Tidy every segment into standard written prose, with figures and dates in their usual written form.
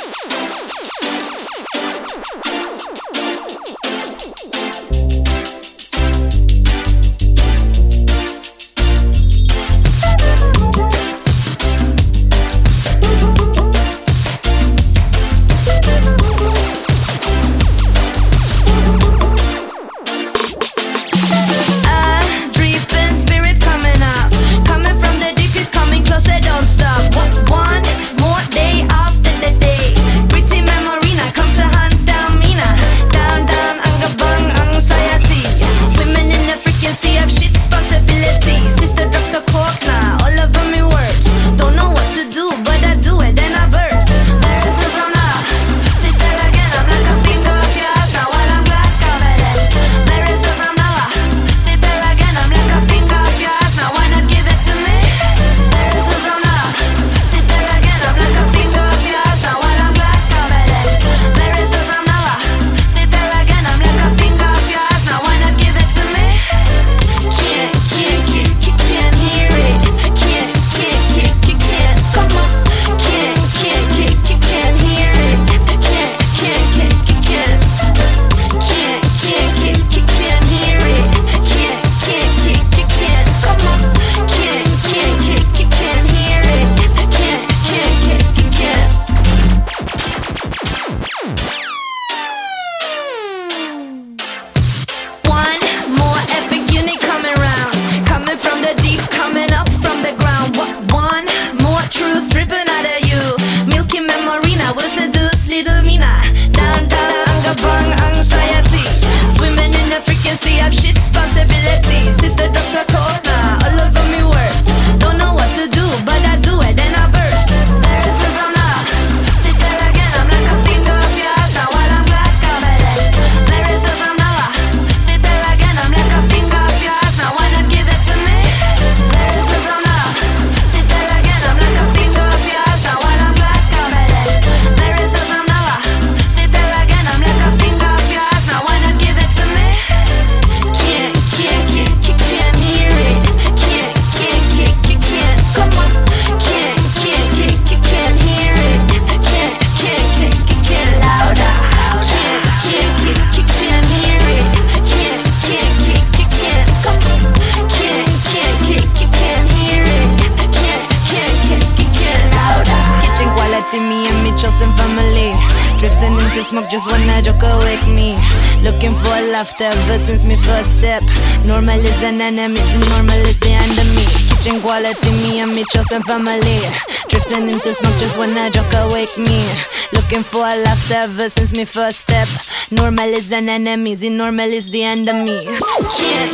chosen family. Drifting into smoke just when I joke awake me. Looking for laughter ever since me first step. Normal is an enemy, normal is the enemy. Kitchen quality, me and me chosen family. Drifting into smoke just when I joke awake me. Looking for laughter ever since me first step. Normal is an enemy, normal is the enemy. Can't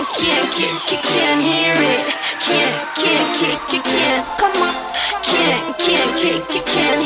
hear it. Can't, come on. Can't